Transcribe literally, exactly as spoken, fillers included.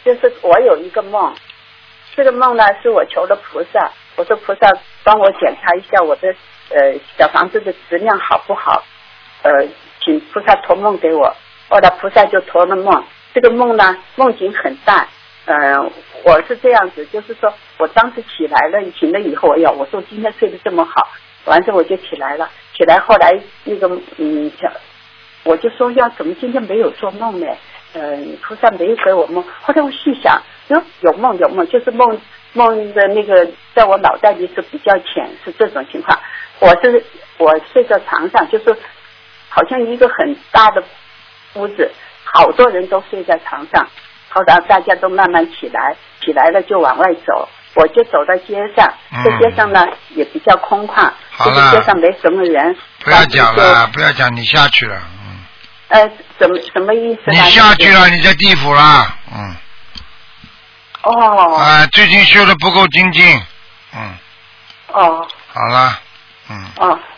就是我有一个梦，这个梦呢是我求了菩萨，我说菩萨帮我检查一下我的呃小房子的质量好不好，呃，请菩萨托梦给我。后来菩萨就托了梦，这个梦呢梦境很大，呃，我是这样子，就是说我当时起来了，醒了以后，哎呀，我说今天睡得这么好，完事我就起来了，起来后来那个嗯，我就说要怎么今天没有做梦呢？呃，菩萨没有给我梦。后来我细想，哟，有梦有梦，就是梦梦的那个在我脑袋里是比较浅，是这种情况。我是我睡在床上，就是好像一个很大的屋子，好多人都睡在床上。后来大家都慢慢起来，起来了就往外走，我就走到街上，这街上呢、嗯、也比较空旷，这个街上没什么人。 不要讲了，不要讲，你下去了。嗯。 呃，什么什么意思？ 你下去了，你在地府了。嗯。 哦。 啊、呃，最近修的不够精进。嗯。 哦。 好了。嗯。 哦，